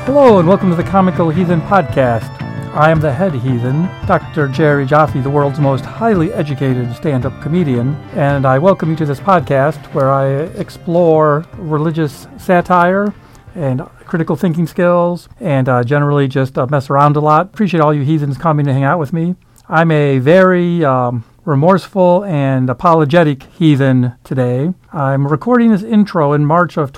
Hello and welcome to the Comical Heathen Podcast. I am the head heathen, Dr. Jerry Jaffe, the world's most highly educated stand-up comedian, and I welcome you to this podcast where I explore religious satire and critical thinking skills and generally just mess around a lot. Appreciate all you heathens coming to hang out with me. I'm a very remorseful and apologetic heathen today. I'm recording this intro in March of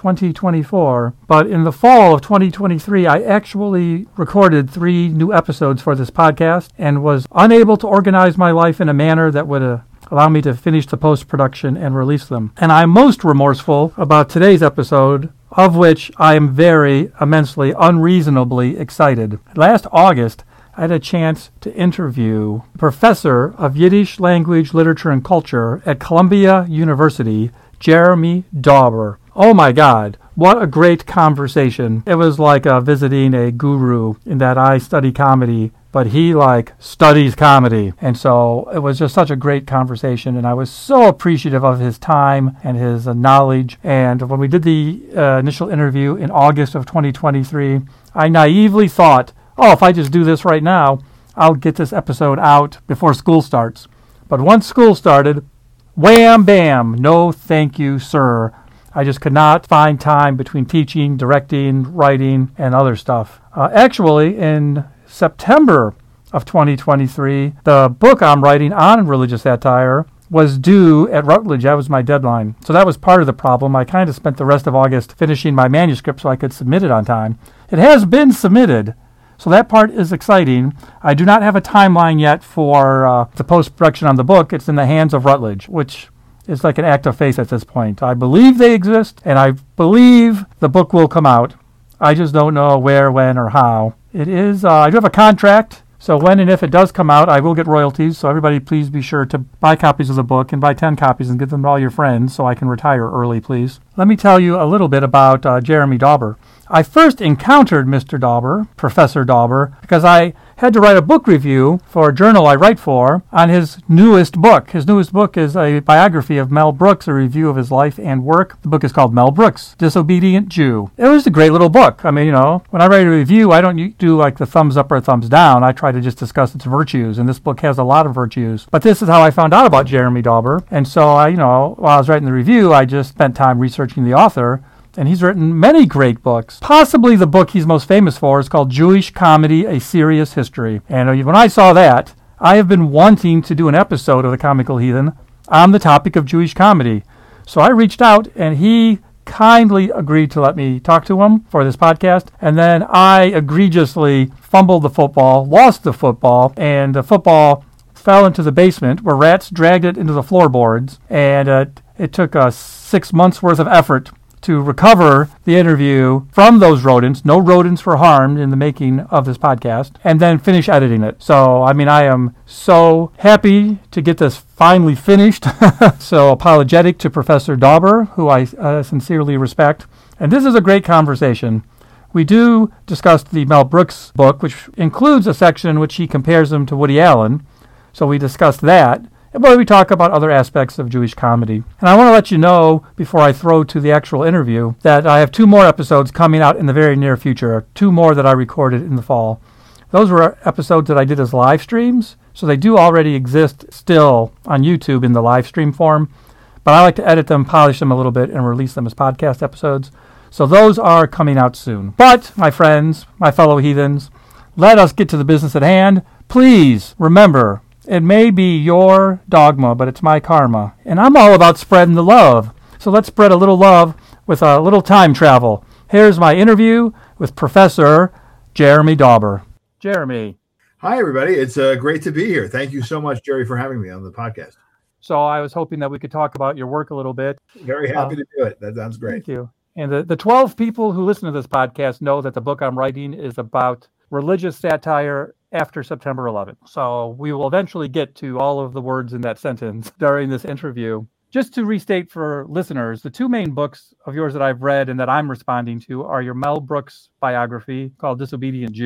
2024, but in the fall of 2023, I actually recorded 3 new episodes for this podcast and was unable to organize my life in a manner that would allow me to finish the post-production and release them. And I'm most remorseful about today's episode, of which I am very immensely, unreasonably excited. Last August, I had a chance to interview a professor of Yiddish language, literature, and culture at Columbia University, Jeremy Dauber. Oh my God, what a great conversation. It was like visiting a guru in that I study comedy, but he studies comedy. And so it was just such a great conversation, and I was so appreciative of his time and his knowledge. And when we did the initial interview in August of 2023, I naively thought, if I just do this right now, I'll get this episode out before school starts. But once school started, wham, bam, no thank you, sir. I just could not find time between teaching, directing, writing, and other stuff. Actually, in September of 2023, the book I'm writing on religious satire was due at Routledge. That was my deadline. So that was part of the problem. I kind of spent the rest of August finishing my manuscript so I could submit it on time. It has been submitted. So that part is exciting. I do not have a timeline yet for the post-production on the book. It's in the hands of Routledge, which is like an act of faith at this point. I believe they exist, and I believe the book will come out. I just don't know where, when, or how. It is, I do have a contract, so when and if it does come out, I will get royalties. So everybody please be sure to buy copies of the book and buy 10 copies and give them to all your friends so I can retire early, please. Let me tell you a little bit about Jeremy Dauber. I first encountered Mr. Dauber, Professor Dauber, because I had to write a book review for a journal I write for on his newest book. His newest book is a biography of Mel Brooks, a review of his life and work. The book is called Mel Brooks, Disobedient Jew. It was a great little book. I mean, when I write a review, I don't do like the thumbs up or thumbs down. I try to just discuss its virtues, and this book has a lot of virtues. But this is how I found out about Jeremy Dauber. And so, while I was writing the review, I just spent time researching the author. And he's written many great books. Possibly the book he's most famous for is called Jewish Comedy, A Serious History. And when I saw that, I have been wanting to do an episode of The Comical Heathen on the topic of Jewish comedy. So I reached out, and he kindly agreed to let me talk to him for this podcast. And then I egregiously fumbled the football, lost the football, and the football fell into the basement where rats dragged it into the floorboards. And it took 6 months' worth of effort to recover the interview from those rodents. No rodents were harmed in the making of this podcast, and then finish editing it. So, I am so happy to get this finally finished. So apologetic to Professor Dauber, who I sincerely respect. And this is a great conversation. We do discuss the Mel Brooks book, which includes a section in which he compares him to Woody Allen. So we discussed that. But we talk about other aspects of Jewish comedy. And I want to let you know, before I throw to the actual interview, that I have 2 more episodes coming out in the very near future, 2 more that I recorded in the fall. Those were episodes that I did as live streams, so they do already exist still on YouTube in the live stream form. But I like to edit them, polish them a little bit, and release them as podcast episodes. So those are coming out soon. But, my friends, my fellow heathens, let us get to the business at hand. Please remember, it may be your dogma, but it's my karma. And I'm all about spreading the love. So let's spread a little love with a little time travel. Here's my interview with Professor Jeremy Dauber. Jeremy. Hi, everybody. It's great to be here. Thank you so much, Jerry, for having me on the podcast. So I was hoping that we could talk about your work a little bit. Very happy to do it. That sounds great. Thank you. And the 12 people who listen to this podcast know that the book I'm writing is about religious satire after September 11th. So we will eventually get to all of the words in that sentence during this interview. Just to restate for listeners, the 2 main books of yours that I've read and that I'm responding to are your Mel Brooks biography called Disobedient Jew,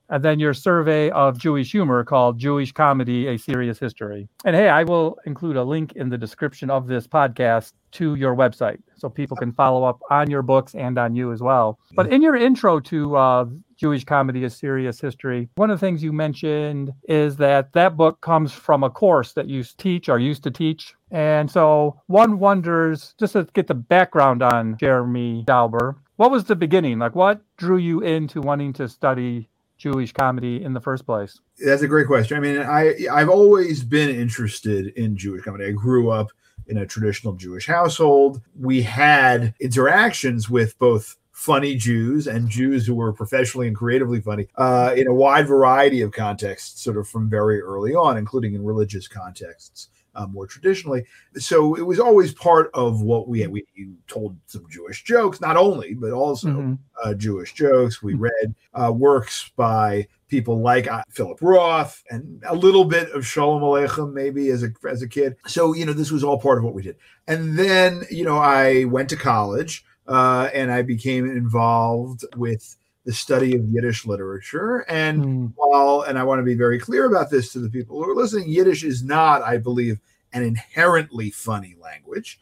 and then your survey of Jewish humor called Jewish Comedy, A Serious History. And hey, I will include a link in the description of this podcast to your website so people can follow up on your books and on you as well. But in your intro to Jewish Comedy, A Serious History, one of the things you mentioned is that book comes from a course that you teach or used to teach. And so one wonders, just to get the background on Jeremy Dauber, what was the beginning? Like, what drew you into wanting to study Jewish comedy in the first place? That's a great question. I mean, I've always been interested in Jewish comedy. I grew up in a traditional Jewish household. We had interactions with both funny Jews and Jews who were professionally and creatively funny in a wide variety of contexts, sort of from very early on, including in religious contexts. More traditionally. So it was always part of what we told some Jewish jokes, not only, but also Jewish jokes. We read works by people like Philip Roth and a little bit of Sholem Aleichem maybe as a kid. So, this was all part of what we did. And then, I went to college and I became involved with the study of Yiddish literature. And and I want to be very clear about this to the people who are listening, Yiddish is not, I believe, an inherently funny language.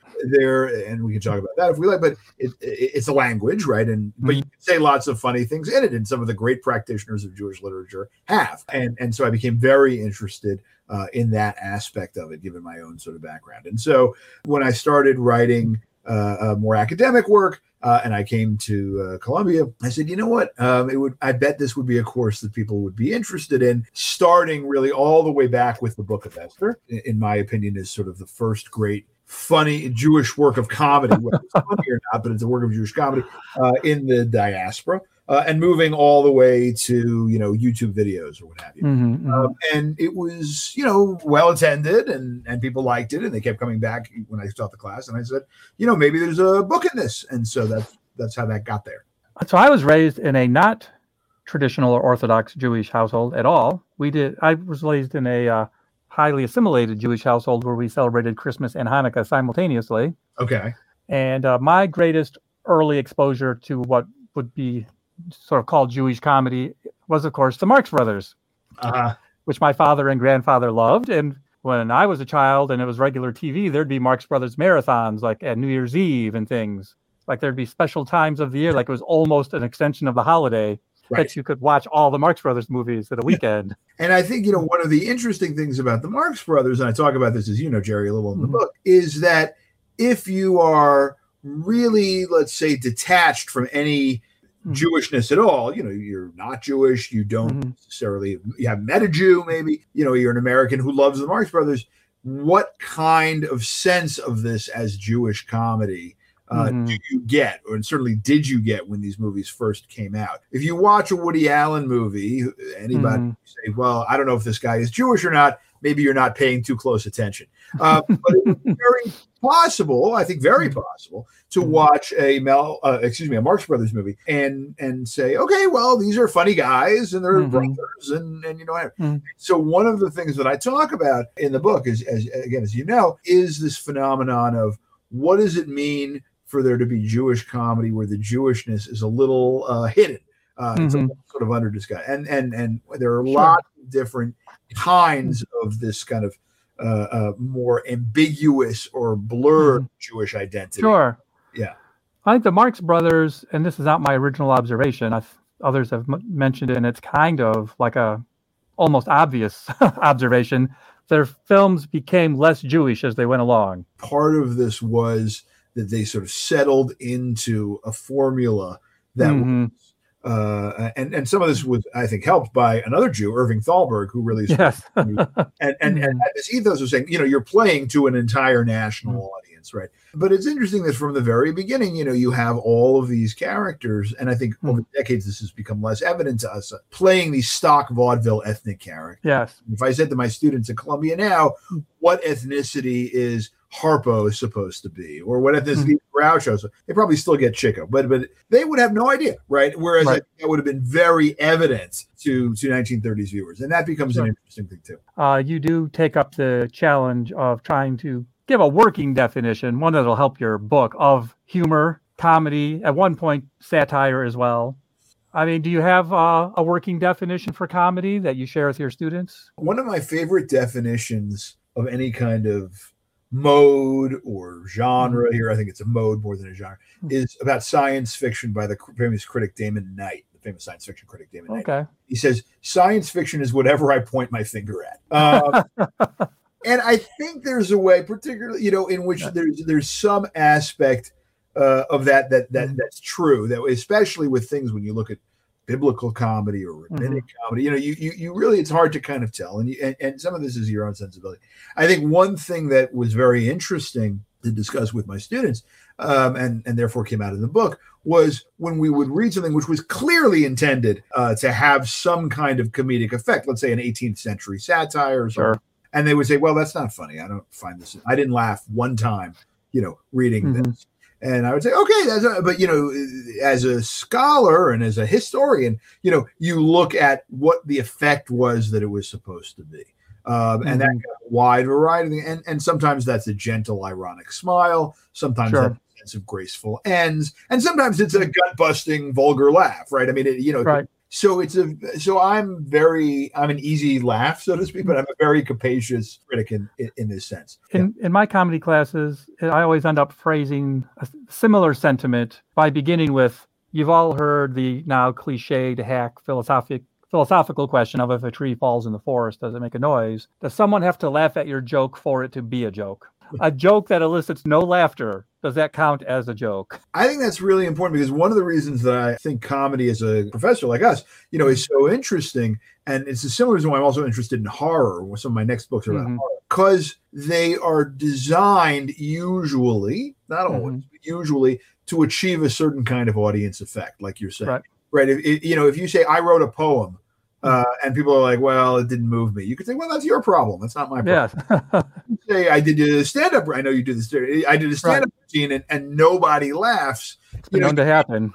And we can talk about that if we like, but it's a language, right? But you can say lots of funny things in it, and some of the great practitioners of Jewish literature have. And so I became very interested in that aspect of it, given my own sort of background. And so when I started writing more academic work, and I came to Columbia, I said, you know what? I bet this would be a course that people would be interested in, starting really all the way back with the Book of Esther. In my opinion, is sort of the first great funny Jewish work of comedy, whether it's funny or not, but it's a work of Jewish comedy in the diaspora. And moving all the way to, YouTube videos or what have you. And it was, well attended and people liked it and they kept coming back when I taught the class. And I said, maybe there's a book in this. And so that's how that got there. So I was raised in a not traditional or Orthodox Jewish household at all. I was raised in a highly assimilated Jewish household where we celebrated Christmas and Hanukkah simultaneously. Okay. And my greatest early exposure to what would be sort of called Jewish comedy was, of course, the Marx Brothers, which my father and grandfather loved. And when I was a child and it was regular TV, there'd be Marx Brothers marathons, like at New Year's Eve and things. Like there'd be special times of the year, like it was almost an extension of the holiday, right, that you could watch all the Marx Brothers movies at a weekend. And I think, one of the interesting things about the Marx Brothers, and I talk about this, as you know, Jerry, a little in the book, is that if you are really, let's say, detached from any Jewishness at all, you're not Jewish, you don't necessarily, you haven't met a Jew, maybe, you're an American who loves the Marx Brothers. What kind of sense of this as Jewish comedy do you get, or certainly did you get when these movies first came out? If you watch a Woody Allen movie, anybody say, well, I don't know if this guy is Jewish or not, maybe you're not paying too close attention. But it's very possible, I think very possible, to watch a Marx Brothers movie and say, okay, well, these are funny guys and they're brothers and So one of the things that I talk about in the book is, as you know, is this phenomenon of what does it mean for there to be Jewish comedy where the Jewishness is a little hidden. It's a little sort of under disguise. And there are lots of different kinds of this kind of more ambiguous or blurred Jewish identity. Sure. Yeah. I think the Marx Brothers, and this is not my original observation, others have mentioned it, and it's kind of like a almost obvious observation, their films became less Jewish as they went along. Part of this was that they sort of settled into a formula that was, and some of this was, I think, helped by another Jew, Irving Thalberg, who really and had this ethos of saying, you're playing to an entire national audience, right? But it's interesting that from the very beginning, you have all of these characters, and I think over decades this has become less evident to us, playing these stock vaudeville ethnic characters. Yes. If I said to my students at Columbia now, what ethnicity is Harpo supposed to be, or what ethnicity Groucho, so they probably still get Chico, but they would have no idea, right? Whereas I think that would have been very evident to 1930s viewers, and that becomes an interesting thing too. You do take up the challenge of trying to give a working definition, one that'll help your book, of humor, comedy, at one point satire as well. I mean, do you have a working definition for comedy that you share with your students? One of my favorite definitions of any kind of mode or genre here, I think it's a mode more than a genre, is about science fiction by the famous critic Damon Knight, the famous science fiction critic Damon Knight. Okay. He says, science fiction is whatever I point my finger at. And I think there's a way, particularly, in which there's some aspect of that's true, that especially with things when you look at biblical comedy or rabbinic comedy, you really, it's hard to kind of tell. And some of this is your own sensibility. I think one thing that was very interesting to discuss with my students, and therefore came out of the book, was when we would read something which was clearly intended to have some kind of comedic effect, let's say an 18th century satire or something. Sure. And they would say, well, that's not funny. I don't find this. I didn't laugh one time, reading this. And I would say, okay, but as a scholar and as a historian, you look at what the effect was that it was supposed to be. And that got a wide variety. And sometimes that's a gentle, ironic smile. Sometimes that's a sense of graceful ends. And sometimes it's a gut-busting, vulgar laugh, right? I mean, right. So I'm an easy laugh, so to speak, but I'm a very capacious critic in this sense. In my comedy classes, I always end up phrasing a similar sentiment by beginning with, you've all heard the now cliched hack philosophical question of, if a tree falls in the forest, does it make a noise? Does someone have to laugh at your joke for it to be a joke? A joke that elicits no laughter, does that count as a joke? I think that's really important, because one of the reasons that I think comedy as a professor like us, is so interesting, and it's a similar reason why I'm also interested in horror, where some of my next books are about horror, because they are designed usually, not always, but usually, to achieve a certain kind of audience effect, like you're saying. Right. If you say, I wrote a poem, and people are like, well, it didn't move me, you could say, well, that's your problem. That's not my problem. Yes. Say, I did a stand-up. I know you do this. I did a stand-up routine, and nobody laughs. It's known to happen.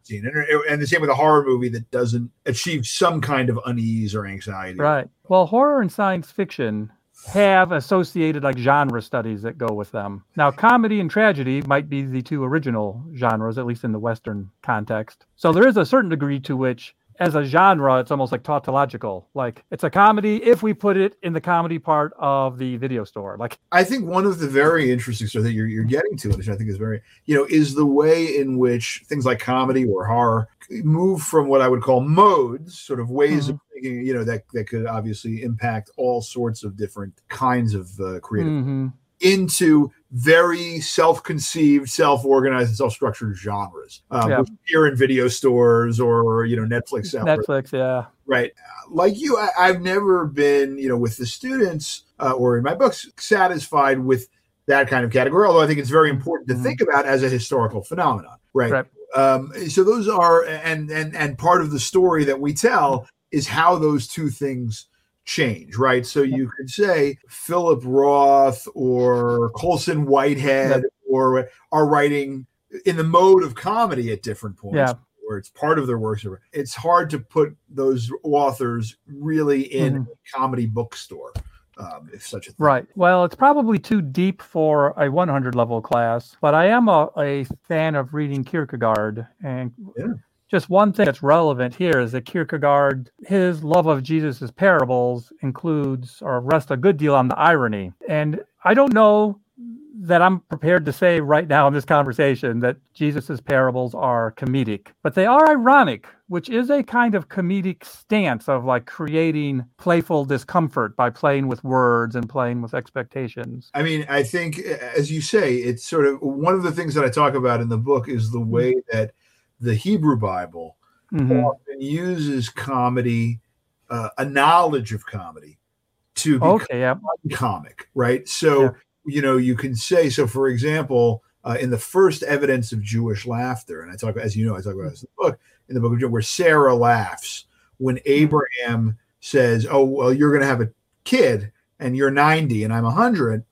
And the same with a horror movie that doesn't achieve some kind of unease or anxiety. Right. Well, horror and science fiction have associated genre studies that go with them. Now, comedy and tragedy might be the two original genres, at least in the Western context. So there is a certain degree to which, as a genre, it's almost like tautological. Like, it's a comedy if we put it in the comedy part of the video store. Like, I think one of the very interesting stuff that you're getting to, which I think is very, is the way in which things like comedy or horror move from what I would call modes, sort of ways of thinking, that could obviously impact all sorts of different kinds of creative, into very self-conceived, self-organized, and self-structured genres. Which appear in video stores or, Netflix. Netflix, yeah. Right. Like you, I've never been, with the students or in my books, satisfied with that kind of category, although I think it's very important to think about as a historical phenomenon. Right. So those are, and part of the story that we tell is how those two things change, right? So you could say Philip Roth or Colson Whitehead or are writing in the mode of comedy at different points, or it's part of their works. It's hard to put those authors really in a comedy bookstore, if such a thing. Right. Well, it's probably too deep for a 100 level class, but I am a fan of reading Kierkegaard, and just one thing that's relevant here is that Kierkegaard, his love of Jesus' parables includes or rests a good deal on the irony. And I don't know that I'm prepared to say right now in this conversation that Jesus' parables are comedic, but they are ironic, which is a kind of comedic stance of creating playful discomfort by playing with words and playing with expectations. I mean, I think, as you say, it's sort of one of the things that I talk about in the book is the way that the Hebrew Bible often uses comedy, a knowledge of comedy, to become comic, right? So, you can say, so for example, in the first evidence of Jewish laughter, and I talk about this in the book of Job, where Sarah laughs when Abraham says, oh, well, you're going to have a kid and you're 90 and I'm 100.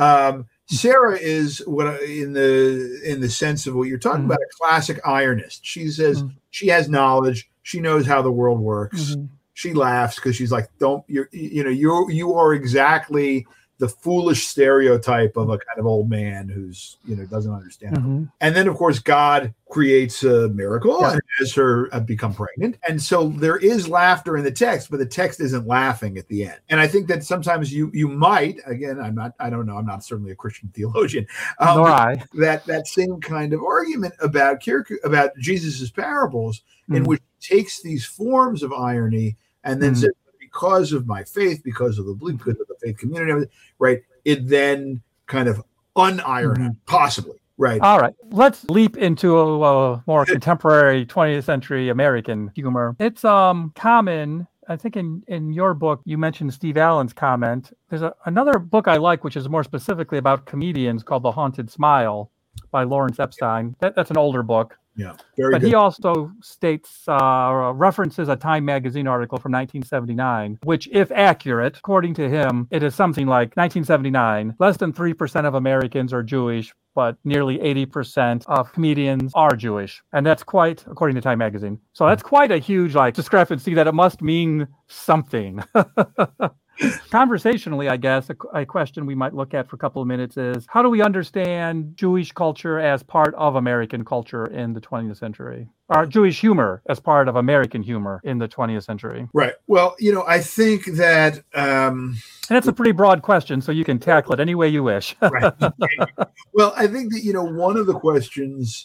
Sarah is what in the sense of what you're talking about, a classic ironist. She says she has knowledge. She knows how the world works. She laughs because she's like, you are exactly the foolish stereotype of a kind of old man who's, doesn't understand. Mm-hmm. And then, of course, God creates a miracle and has her become pregnant. And so there is laughter in the text, but the text isn't laughing at the end. And I think that sometimes you might, again, I don't know, I'm not certainly a Christian theologian. Nor I. That same kind of argument about Jesus's parables, in which he takes these forms of irony and then says, because of my faith, because of the faith community, right? It then kind of unironed, possibly. Right. All right. Let's leap into a more contemporary 20th century American humor. It's common. I think in your book, you mentioned Steve Allen's comment. There's another book I like, which is more specifically about comedians, called The Haunted Smile by Lawrence Epstein. That's an older book. Yeah, very but good. He also states, references a Time magazine article from 1979, which, if accurate, according to him, it is something like 1979, less than 3% of Americans are Jewish, but nearly 80% of comedians are Jewish. And that's quite, according to Time magazine. So that's quite a huge discrepancy that it must mean something. Conversationally, I guess, a question we might look at for a couple of minutes is, how do we understand Jewish culture as part of American culture in the 20th century? Or Jewish humor as part of American humor in the 20th century? Right. Well, I think that... and that's a pretty broad question, so you can tackle it any way you wish. Right. Well, I think that, one of the questions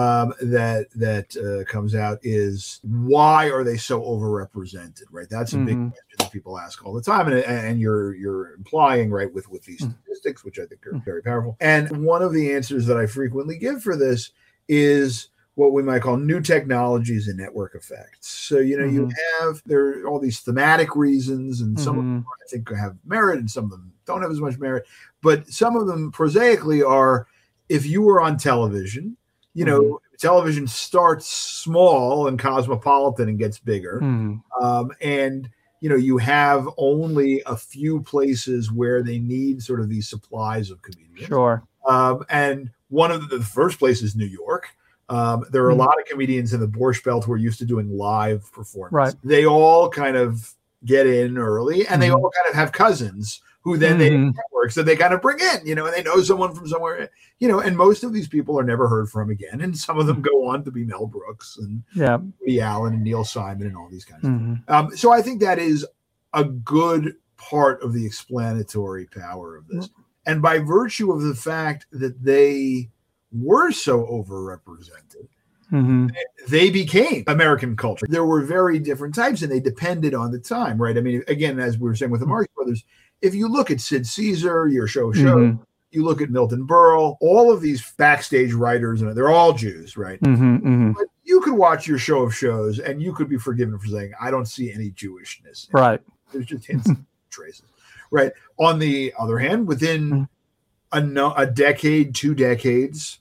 that comes out is, why are they so overrepresented, right? That's a big question that people ask all the time, and you're implying, right, with these statistics, which I think are very powerful. And one of the answers that I frequently give for this is what we might call new technologies and network effects. So, there are all these thematic reasons, and some of them I think have merit and some of them don't have as much merit, but some of them prosaically are, if you were on television, television starts small and cosmopolitan and gets bigger. And, you have only a few places where they need sort of these supplies of comedians. Sure. And one of the first place is New York. There are a lot of comedians in the Borscht Belt who are used to doing live performance. Right. They all kind of get in early, and they all kind of have cousins who then they networks that they kind of bring in, and they know someone from somewhere, and most of these people are never heard from again. And some of them go on to be Mel Brooks and Woody Allen and Neil Simon and all these kinds of things. So I think that is a good part of the explanatory power of this. And by virtue of the fact that they were so overrepresented, they became American culture. There were very different types, and they depended on the time, right? I mean, again, as we were saying with the Marx Brothers, if you look at Sid Caesar, your show, you look at Milton Berle, all of these backstage writers, and they're all Jews, right? But you could watch your show of shows, and you could be forgiven for saying, I don't see any Jewishness. Right. There's just hints and traces, right? On the other hand, within a decade, 2 decades,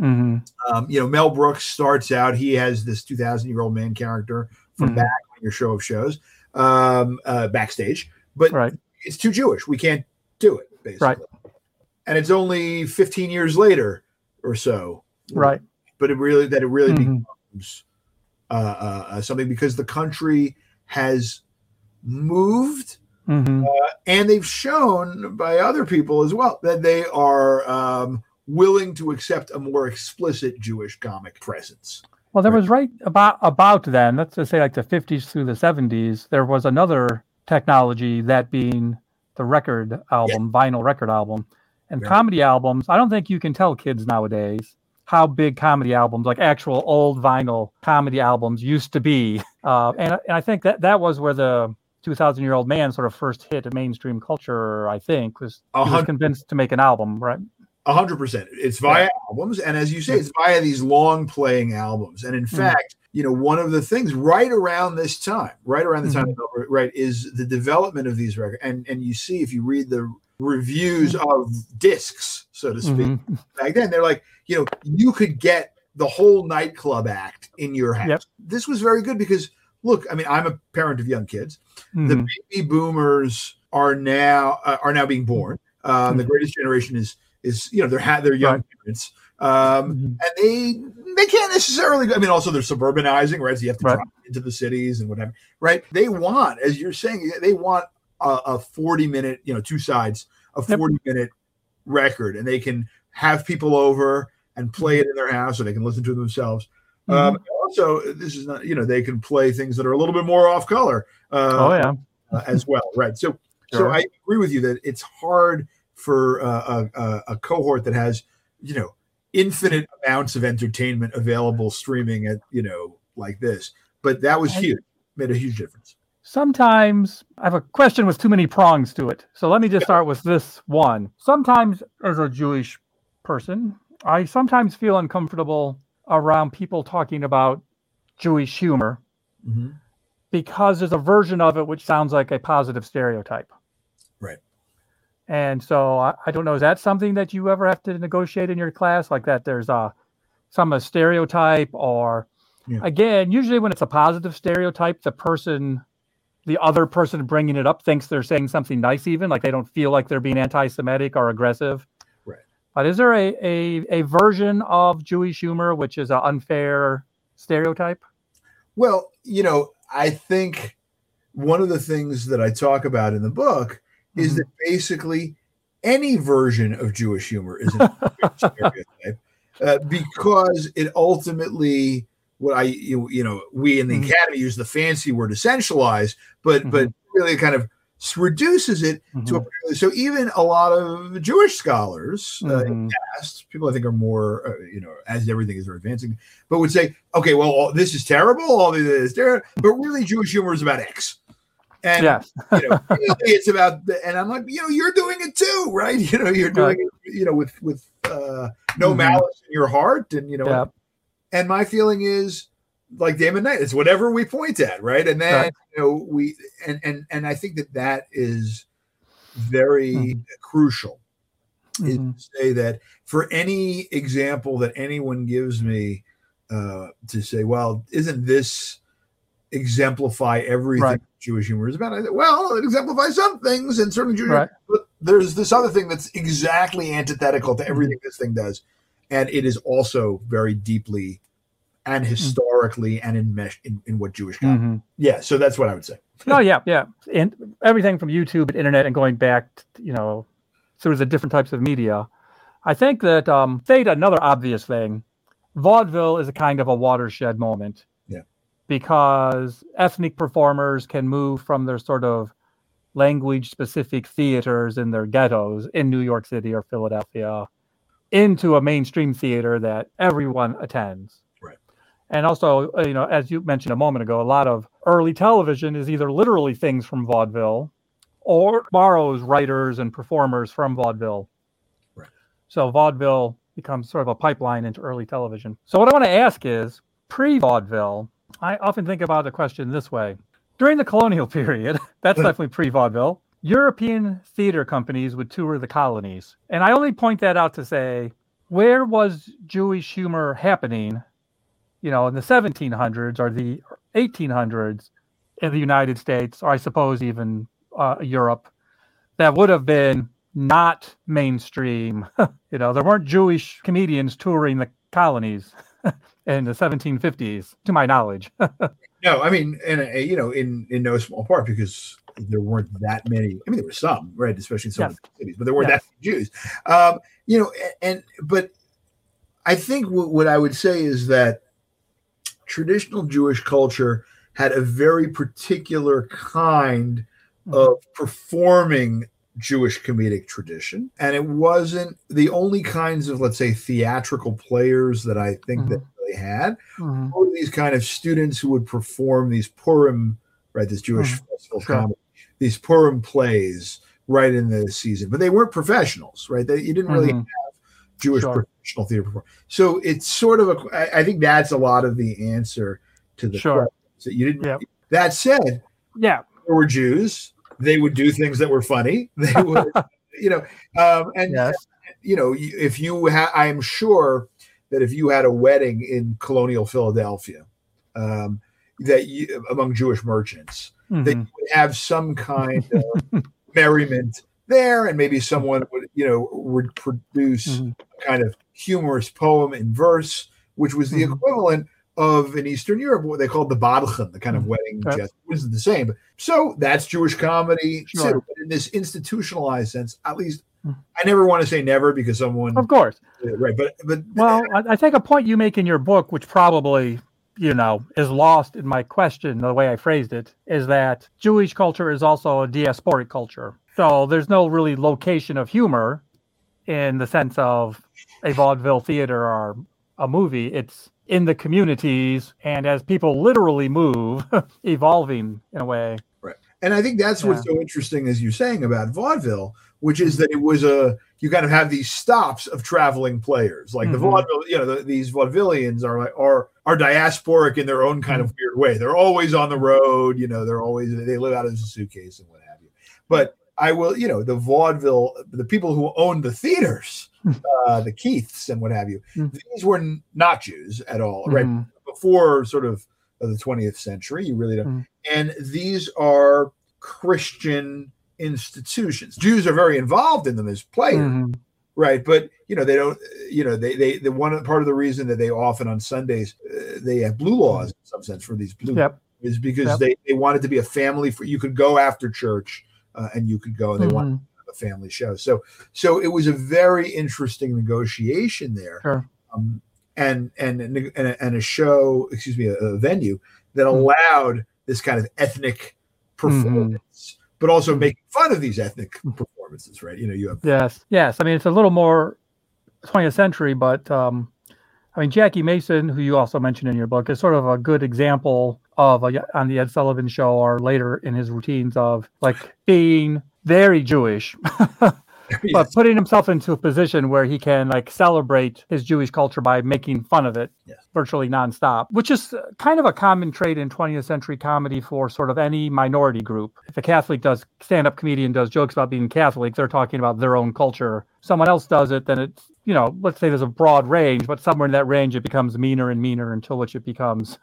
Mel Brooks starts out, he has this 2,000-year-old man character from back on your show of shows, backstage, but it's too Jewish. We can't do it, basically. Right. And it's only 15 years later or so. Right. But it really becomes something, because the country has moved, and they've shown by other people as well that they are willing to accept a more explicit Jewish comic presence. Well, there was about then, let's just say like the 50s through the 70s, there was another technology, that being the record album, vinyl record album. And comedy albums, I don't think you can tell kids nowadays how big comedy albums, like actual old vinyl comedy albums, used to be. And I think that was where the 2,000-year-old man sort of first hit mainstream culture, I think, was convinced to make an album, right? 100%. It's via albums. And as you say, it's via these long playing albums. And in fact, one of the things right around the time, is the development of these records. And you see, if you read the reviews of discs, so to speak, back then, they're like, you could get the whole nightclub act in your house. Yep. This was very good because, look, I mean, I'm a parent of young kids. The baby boomers are now being born. The greatest generation is they're young parents, and they can't necessarily. I mean, also they're suburbanizing, right? So you have to drive into the cities and whatever, right? They want, as you're saying, they want a 40-minute, two sides a 40-minute record, and they can have people over and play it in their house, or they can listen to it themselves. Also, this is not, they can play things that are a little bit more off color as well, right? So I agree with you that it's hard for a cohort that has, infinite amounts of entertainment available streaming at, like this. But that was huge, made a huge difference. Sometimes I have a question with too many prongs to it. So let me just start with this one. Sometimes as a Jewish person, I sometimes feel uncomfortable around people talking about Jewish humor because there's a version of it which sounds like a positive stereotype. Right. And so I don't know, is that something that you ever have to negotiate in your class, like that there's a stereotype, or again, usually when it's a positive stereotype, the other person bringing it up thinks they're saying something nice, even like they don't feel like they're being anti-Semitic or aggressive. Right. But is there a version of Jewish humor which is an unfair stereotype? Well, I think one of the things that I talk about in the book is that basically any version of Jewish humor is an stereotype because it ultimately, we in the academy use the fancy word essentialize, but really kind of reduces it to so even a lot of Jewish scholars in the past, people I think are more, as everything is advancing, but would say, okay, well, this is terrible, all this is terrible, but really Jewish humor is about X. And really it's about, and I'm like, you're doing it too, right? You're doing it, with no malice in your heart, and and my feeling is like Damon Knight, it's whatever we point at, right? And then we and I think that is very crucial. Is to say that for any example that anyone gives me, to say, well, isn't this exemplify everything Jewish humor is about? Well, it exemplifies some things, and certainly Jewish, but there's this other thing that's exactly antithetical to everything this thing does, and it is also very deeply and historically and in what Jewish God. So that's what I would say. And everything from YouTube and internet and going back, through the different types of media. I think that another obvious thing, vaudeville is a kind of a watershed moment. Because ethnic performers can move from their sort of language-specific theaters in their ghettos in New York City or Philadelphia into a mainstream theater that everyone attends. Right. And also, as you mentioned a moment ago, a lot of early television is either literally things from vaudeville or borrows writers and performers from vaudeville. Right. So vaudeville becomes sort of a pipeline into early television. So what I want to ask is, pre-vaudeville, I often think about the question this way. During the colonial period, that's definitely pre-vaudeville, European theater companies would tour the colonies. And I only point that out to say, where was Jewish humor happening, in the 1700s or the 1800s in the United States, or I suppose even Europe, that would have been not mainstream. There weren't Jewish comedians touring the colonies in the 1750s, to my knowledge. No, I mean, and in no small part because there weren't that many. I mean, there were some, right, especially in some of the cities, but there weren't that many Jews. But I think what I would say is that traditional Jewish culture had a very particular kind of performing Jewish comedic tradition, and it wasn't the only kinds of, let's say, theatrical players that I think that they had. All these kind of students who would perform these Purim, right, this Jewish festival comedy, these Purim plays right in the season, but they weren't professionals, right? You didn't really have Jewish professional theater performers. So it's sort of I think that's a lot of the answer to the question. So you didn't. That said, there were Jews. They would do things that were funny. They would, if you had, I am sure that if you had a wedding in colonial Philadelphia, among Jewish merchants, that you would have some kind of merriment there, and maybe someone would produce a kind of humorous poem in verse, which was the equivalent of in Eastern Europe, what they called the Badchen, the kind of wedding jest. It wasn't the same. So that's Jewish comedy too. But in this institutionalized sense, at least I never want to say never because someone, of course, right? But well, I think a point you make in your book, which probably is lost in my question, the way I phrased it, is that Jewish culture is also a diasporic culture. So there's no really location of humor in the sense of a vaudeville theater or a movie. It's in the communities, and as people literally move, evolving in a way. Right. And I think that's what's so interesting, as you're saying, about vaudeville, which is that it was you kind of have these stops of traveling players. Like the vaudeville, these vaudevillians are diasporic in their own kind of weird way. They're always on the road, they live out of a suitcase and what have you. But I will, the vaudeville, the people who owned the theaters, the Keiths and what have you, these were not Jews at all, right? Before sort of the 20th century, you really don't. And these are Christian institutions. Jews are very involved in them as players, right? But they don't. The one part of the reason that they often on Sundays they have blue laws in some sense for these blue is because they wanted to be a family. You could go after church and you could go, and they wanted to have a family show. So it was a very interesting negotiation there, and a show, a venue that allowed this kind of ethnic performance. But also making fun of these ethnic performances, right? You have yes. I mean, it's a little more 20th century, but Jackie Mason, who you also mentioned in your book, is sort of a good example of on the Ed Sullivan Show or later in his routines of like being very Jewish, but putting himself into a position where he can like celebrate his Jewish culture by making fun of it virtually nonstop, which is kind of a common trait in 20th century comedy for sort of any minority group. If a Catholic stand-up comedian does jokes about being Catholic, they're talking about their own culture. Someone else does it, then it's, let's say there's a broad range, but somewhere in that range, it becomes meaner and meaner until which it becomes,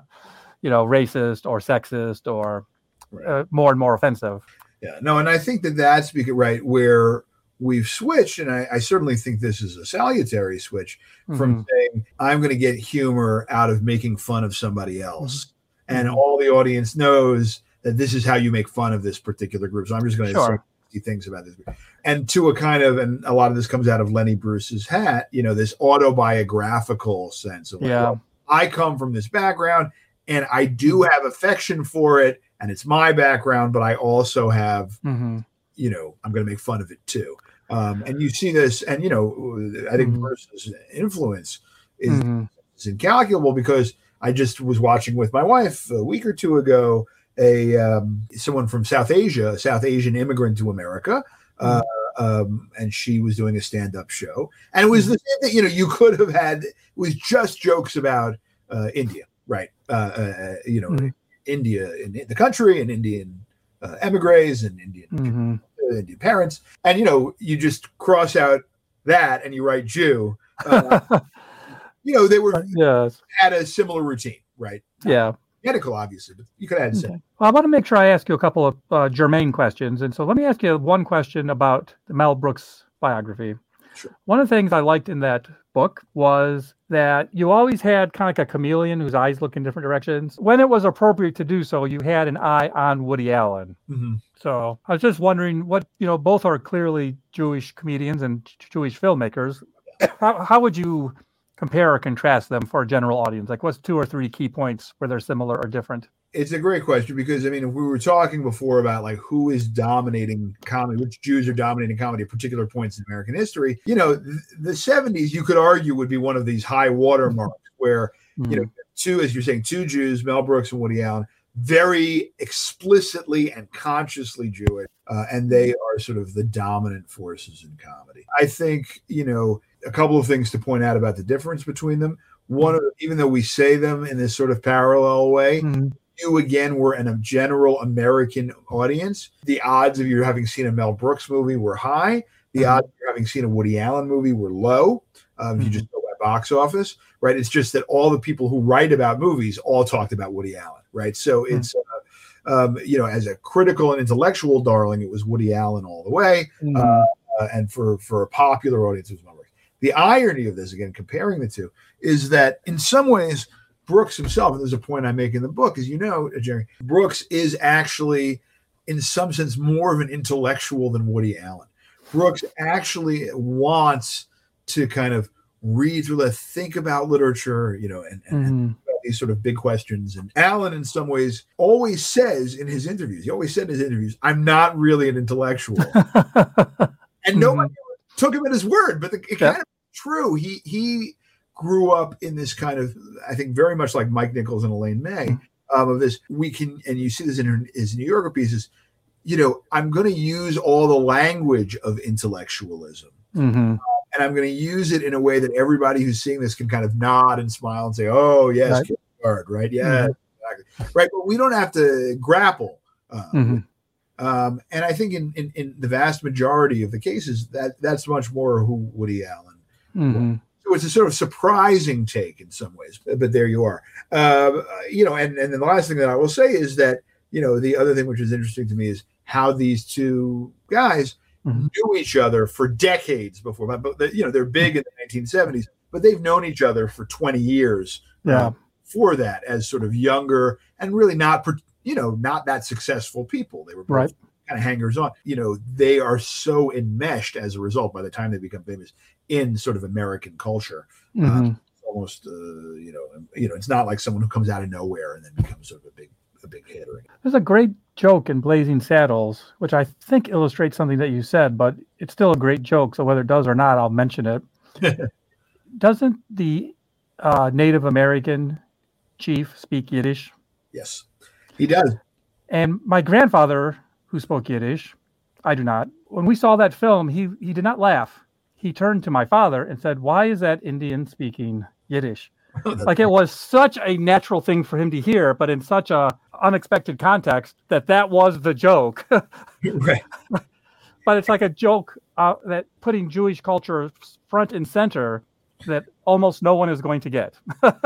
racist or sexist or more and more offensive. Yeah, no, and I think that's because, right, where we've switched, and I certainly think this is a salutary switch from saying, I'm going to get humor out of making fun of somebody else. And all the audience knows that this is how you make fun of this particular group. So I'm just going to say things about this. And to a kind of, and a lot of this comes out of Lenny Bruce's hat, this autobiographical sense of well, I come from this background and I do have affection for it. And it's my background, but I also have, I'm going to make fun of it too. And you see this, and I think Bruce's influence is incalculable, because I just was watching with my wife a week or two ago someone from South Asia, a South Asian immigrant to America, and she was doing a stand-up show, and it was the same thing. You could have had, it was just jokes about India, right? India in the country, and Indian emigres and Indian parents, and you just cross out that and you write Jew. They were had a similar routine, right? Identical, obviously, but you could add Well, I want to make sure I ask you a couple of germane questions, and so let me ask you one question about the Mel Brooks biography. Sure. One of the things I liked in that book was that you always had kind of like a chameleon whose eyes look in different directions. When it was appropriate to do so, you had an eye on Woody Allen. So I was just wondering what, both are clearly Jewish comedians and Jewish filmmakers. How would you compare or contrast them for a general audience? Like, what's 2 or 3 key points where they're similar or different? It's a great question, because if we were talking before about like who is dominating comedy, which Jews are dominating comedy at particular points in American history, the 70s, you could argue, would be one of these high watermarks where, two, as you're saying, 2 Jews, Mel Brooks and Woody Allen, very explicitly and consciously Jewish, and they are sort of the dominant forces in comedy. I think, a couple of things to point out about the difference between them. One, even though we say them in this sort of parallel way, you again were in a general American audience. The odds of you having seen a Mel Brooks movie were high. The odds of you having seen a Woody Allen movie were low. If you just go by box office, right? It's just that all the people who write about movies all talked about Woody Allen, right? So it's, as a critical and intellectual darling, it was Woody Allen all the way. And for a popular audience, it was Mel Brooks. The irony of this, again, comparing the two, is that in some ways, Brooks himself, and there's a point I make in the book, as you know, Jerry, Brooks is actually, in some sense, more of an intellectual than Woody Allen. Brooks actually wants to kind of read through, think about literature, and these sort of big questions. And Allen, in some ways, always says in his interviews, I'm not really an intellectual. And nobody took him at his word, but it kind of true. He grew up in this kind of, I think, very much like Mike Nichols and Elaine May, of this, and you see this in his New Yorker pieces, I'm going to use all the language of intellectualism. And I'm going to use it in a way that everybody who's seeing this can kind of nod and smile and say, oh, yes, Kierkegaard, right? Yeah, exactly. Right. But we don't have to grapple. And I think in the vast majority of the cases, that's much more who Woody Allen was. So it's a sort of surprising take in some ways, but there you are. And then the last thing that I will say is that, the other thing which is interesting to me is how these two guys knew each other for decades before. But they're big in the 1970s, but they've known each other for 20 years for that, as sort of younger and really not that successful people. They were both kind of hangers on. They are so enmeshed as a result by the time they become famous in sort of American culture. Almost, it's not like someone who comes out of nowhere and then becomes sort of a big hit. There's a great joke in Blazing Saddles, which I think illustrates something that you said, but it's still a great joke. So whether it does or not, I'll mention it. Doesn't the Native American chief speak Yiddish? Yes, he does. And my grandfather, who spoke Yiddish, I do not. When we saw that film, he did not laugh. He turned to my father and said, "Why is that Indian speaking Yiddish?" Like, it was such a natural thing for him to hear, but in such a unexpected context that was the joke. Right. But it's like a joke that putting Jewish culture front and center that almost no one is going to get.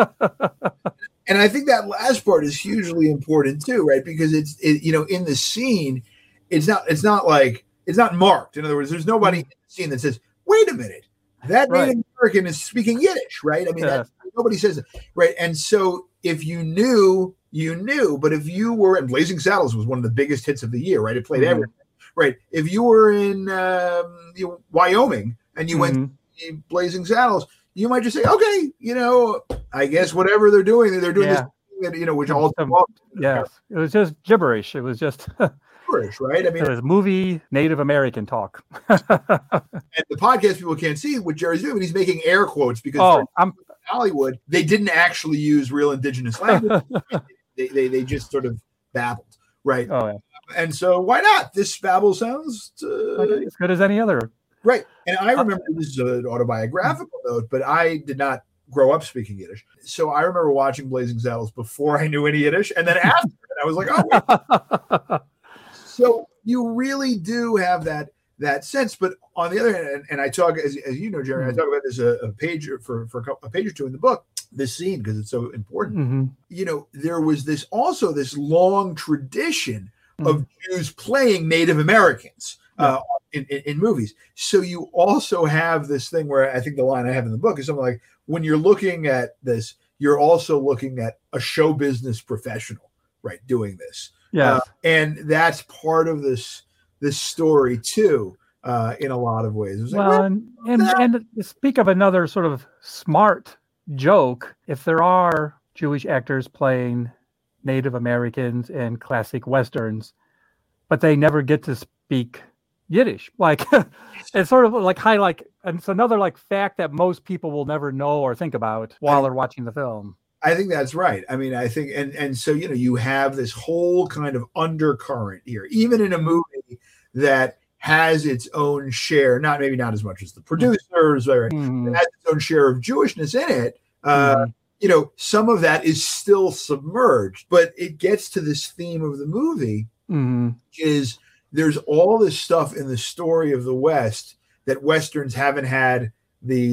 And I think that last part is hugely important too, right? Because it's in the scene, it's not marked. In other words, there's nobody in the scene that says, "Wait a minute, that Native American is speaking Yiddish," right? I mean, nobody says it, right? And so if you knew, you knew. But if you were, and Blazing Saddles was one of the biggest hits of the year, right? It played everything, right? If you were in Wyoming and you went to Blazing Saddles, you might just say, okay, I guess whatever they're doing this thing, which all yes, it was just gibberish. It was just gibberish, right? I mean, it was movie Native American talk. And the podcast people can't see what Jerry's doing, but he's making air quotes because Hollywood, they didn't actually use real indigenous language. they just sort of babbled, right? Oh, yeah. And so why not? This babble sounds like as good as any other. Right. And I remember, this is an autobiographical note, but I did not grow up speaking Yiddish. So I remember watching Blazing Saddles before I knew any Yiddish. And then after it, I was like, oh, wait. So you really do have that sense. But on the other hand, and I talk, as you know, Jerry, I talk about this a page for a page or two in the book, this scene, because it's so important. There was this long tradition of Jews playing Native Americans. In movies. So you also have this thing where I think the line I have in the book is something like, when you're looking at this, you're also looking at a show business professional, right, doing this. Yeah. And that's part of this story too, in a lot of ways. It was and to speak of another sort of smart joke, if there are Jewish actors playing Native Americans in classic Westerns, but they never get to speak Yiddish, like it's sort of like and it's another fact that most people will never know or think about while they're watching the film. I think that's right. I mean, I think, and so, you have this whole kind of undercurrent here, even in a movie that has its own share, maybe not as much as the producers, right? It has its own share of Jewishness in it. Some of that is still submerged, but it gets to this theme of the movie, which is, there's all this stuff in the story of the West that Westerns haven't had the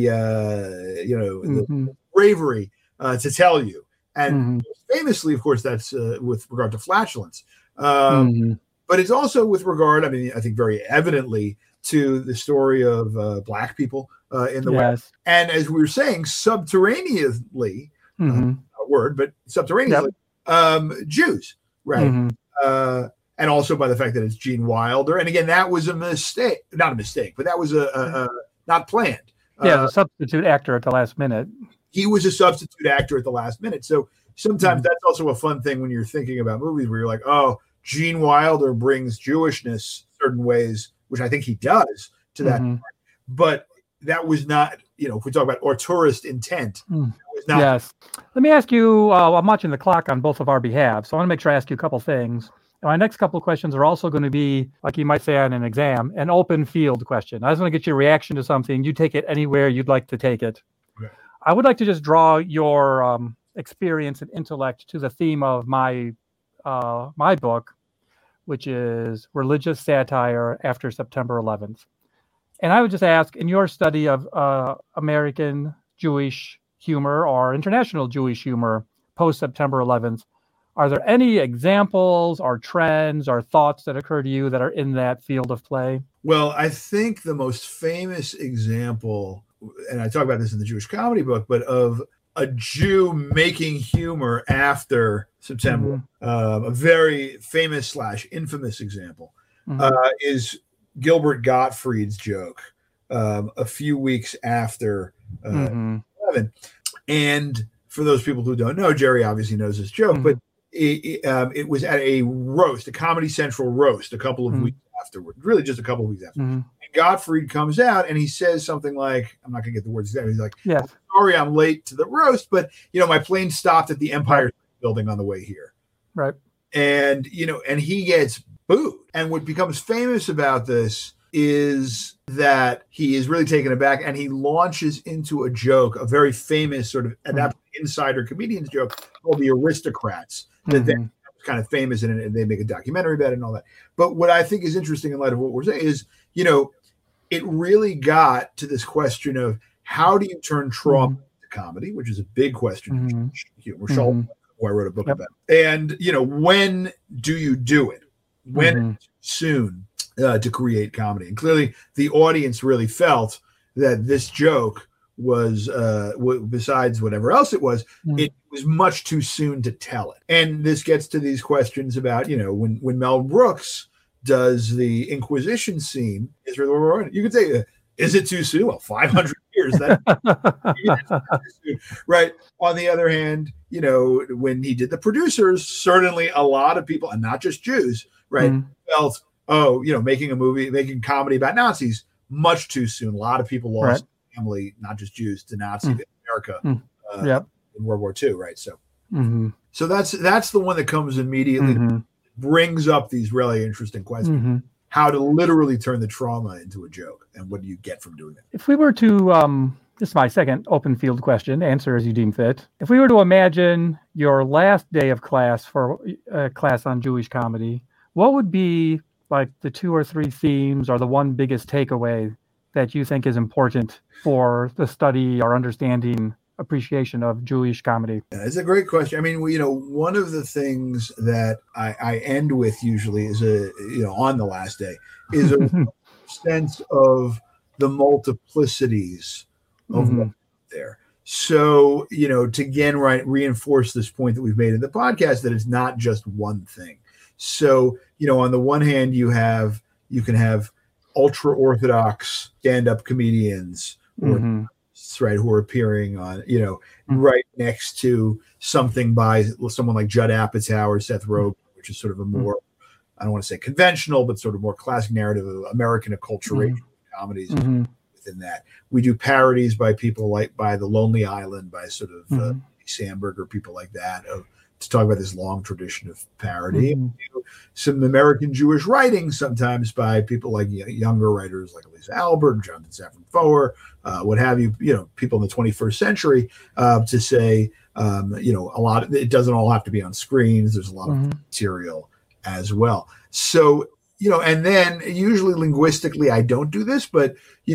bravery to tell you. And famously, of course, that's with regard to flatulence. But it's also with regard, I think very evidently, to the story of Black people in the West. And as we were saying, subterraneously, word, but subterraneously, Jews, right? Mm-hmm. And also by the fact that it's Gene Wilder. And again, that was a mistake, not a mistake, but that was a not planned. Yeah, the substitute actor at the last minute. He was a substitute actor at the last minute. So sometimes that's also a fun thing when you're thinking about movies where you're like, oh, Gene Wilder brings Jewishness certain ways, which I think he does to that. But that was not, if we talk about auteurist intent, that was not. Yes. Let me ask you, I'm watching the clock on both of our behalf, so I want to make sure I ask you a couple things. And my next couple of questions are also going to be, like you might say on an exam, an open field question. I just want to get your reaction to something. You take it anywhere you'd like to take it. Okay. I would like to just draw your experience and intellect to the theme of my book, which is religious satire after September 11th. And I would just ask, in your study of American Jewish humor or international Jewish humor post-September 11th, are there any examples or trends or thoughts that occur to you that are in that field of play? Well, I think the most famous example, and I talk about this in the Jewish comedy book, but of a Jew making humor after September, a very famous / infamous example is Gilbert Gottfried's joke a few weeks after 11. And for those people who don't know, Jerry obviously knows this joke, but it was at a roast, a Comedy Central roast, a couple of weeks afterward, really just a couple of weeks after. And Gottfried comes out and he says something like, I'm not going to get the words exactly. He's like, sorry, I'm late to the roast, but my plane stopped at the Empire Building on the way here. Right. And, and he gets booed. And what becomes famous about this is that he is really taken aback and he launches into a joke, a very famous sort of insider comedian's joke called The Aristocrats, that then was kind of famous and they make a documentary about it and all that. But what I think is interesting in light of what we're saying is, it really got to this question of how do you turn trauma into comedy, which is a big question in humor. Who I wrote a book about. And, when do you do it? When soon to create comedy? And clearly the audience really felt that this joke was, besides whatever else it was much too soon to tell it. And this gets to these questions about, when Mel Brooks does the Inquisition scene, you could say, is it too soon? Well, 500 years. Right. On the other hand, when he did The Producers, certainly a lot of people, and not just Jews, right, felt, making comedy about Nazis much too soon. A lot of people lost family, not just Jews, to Nazi America in World War II, right? So, so that's the one that comes immediately, brings up these really interesting questions. How to literally turn the trauma into a joke, and what do you get from doing that? If we were to, this is my second open field question, answer as you deem fit. If we were to imagine your last day of class for a class on Jewish comedy, what would be like the 2 or 3 themes or the one biggest takeaway that you think is important for the study or understanding, appreciation of Jewish comedy? It's a great question. I mean, one of the things that I end with usually is on the last day is a sense of the multiplicities of what's there. So, to again, reinforce this point that we've made in the podcast, that it's not just one thing. So, on the one hand, you can have ultra Orthodox stand-up comedians or who are appearing on, right next to something by someone like Judd Apatow or Seth Rogen, which is sort of a more, I don't want to say conventional, but sort of more classic narrative of American acculturation comedies within that. We do parodies by people by The Lonely Island, by sort of Sandberg or people like that, to talk about this long tradition of parody. Some American Jewish writing, sometimes by people like younger writers like Elisa Albert, Jonathan Safran Foer, what have you, people in the 21st century, to say, a lot it doesn't all have to be on screens. There's a lot of material as well. So, and then usually linguistically, I don't do this, but,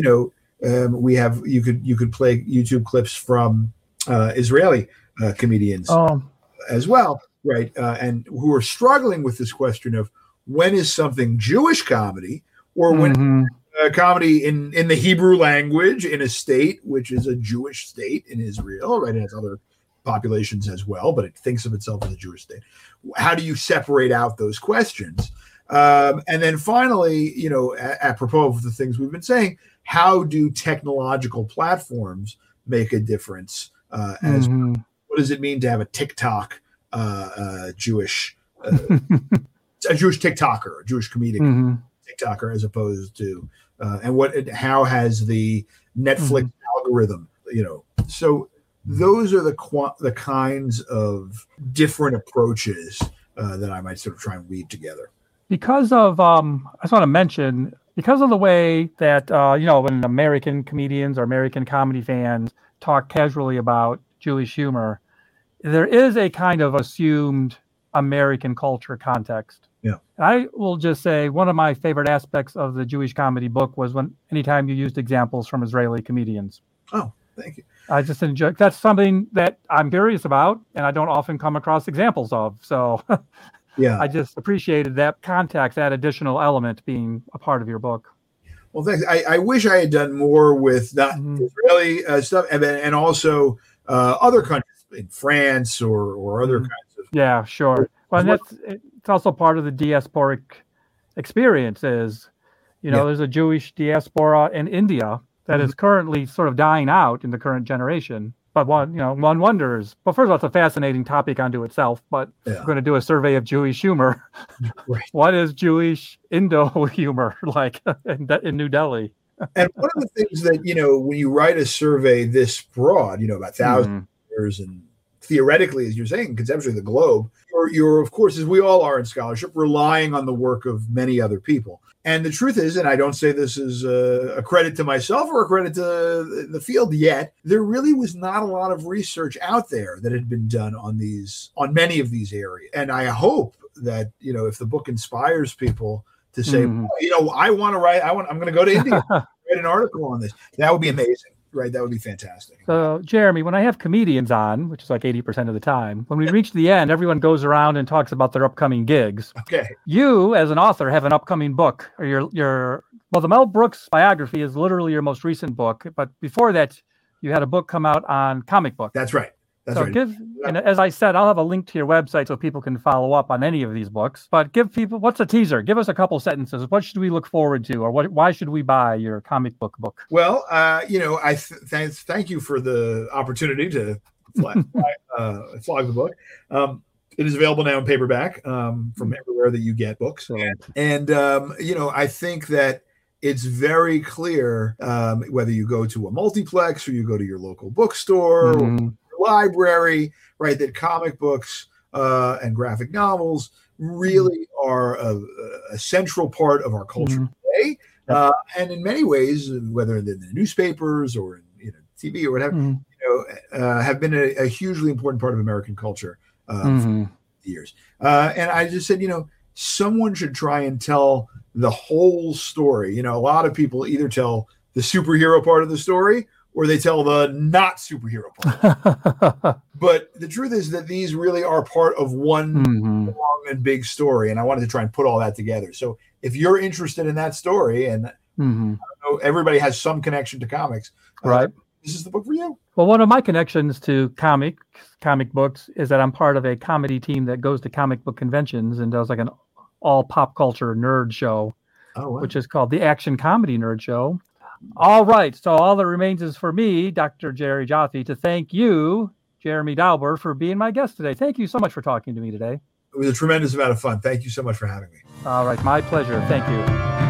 we have, you could play YouTube clips from Israeli comedians as well, right? And who are struggling with this question of when is something Jewish comedy, or when comedy in the Hebrew language in a state which is a Jewish state in Israel, right? It has other populations as well, but it thinks of itself as a Jewish state. How do you separate out those questions? And then finally, apropos of the things we've been saying, how do technological platforms make a difference? What does it mean to have a TikTok Jewish, a Jewish TikToker, a Jewish comedic TikToker, as opposed to, how has the Netflix algorithm, so those are the kinds of different approaches that I might sort of try and weave together. Because of, I just want to mention, because of the way that, when American comedians or American comedy fans talk casually about Jewish humor, there is a kind of assumed American culture context. Yeah. I will just say one of my favorite aspects of the Jewish comedy book was anytime you used examples from Israeli comedians. Oh, thank you. I just enjoy, that's something that I'm curious about and I don't often come across examples of. So yeah, I just appreciated that context, that additional element being a part of your book. Well, thanks. I wish I had done more with not Israeli stuff and also other countries in France or other kinds of. Yeah, sure. Well, and it's also part of the diasporic experience is, there's a Jewish diaspora in India that is currently sort of dying out in the current generation. But one wonders, well, first of all, it's a fascinating topic unto itself, but we're going to do a survey of Jewish humor. Right. What is Jewish Indo humor like in New Delhi? And one of the things that, when you write a survey this broad, about thousands of years and theoretically, as you're saying, conceptually the globe, you're, of course, as we all are in scholarship, relying on the work of many other people. And the truth is, and I don't say this is a credit to myself or a credit to the field yet, there really was not a lot of research out there that had been done on many of these areas. And I hope that, if the book inspires people to say, I want to write, I'm going to go to India, write an article on this. That would be amazing. Right, that would be fantastic. So, Jeremy, when I have comedians on, which is like 80% of the time, when we reach the end, everyone goes around and talks about their upcoming gigs. Okay. You, as an author, have an upcoming book, or the Mel Brooks biography is literally your most recent book, but before that, you had a book come out on comic book. That's right. And as I said, I'll have a link to your website so people can follow up on any of these books. But give people, what's a teaser? Give us a couple sentences. What should we look forward to, or why should we buy your comic book? Well, I thank you for the opportunity to flog the book. It is available now in paperback from everywhere that you get books. And I think that it's very clear whether you go to a multiplex or you go to your local bookstore. Or library, right, that comic books and graphic novels really are a central part of our culture today. And in many ways, whether in the newspapers or in TV or whatever, have been a hugely important part of American culture for years. And I just said, someone should try and tell the whole story. A lot of people either tell the superhero part of the story or they tell the not superhero part. But the truth is that these really are part of one long and big story. And I wanted to try and put all that together. So if you're interested in that story, and I don't know, everybody has some connection to comics, right? This is the book for you. Well, one of my connections to comic books is that I'm part of a comedy team that goes to comic book conventions and does like an all pop culture nerd show, which is called the Action Comedy Nerd Show. All right. So all that remains is for me, Dr. Jerry Joffe, to thank you, Jeremy Dauber, for being my guest today. Thank you so much for talking to me today. It was a tremendous amount of fun. Thank you so much for having me. All right. My pleasure. Thank you.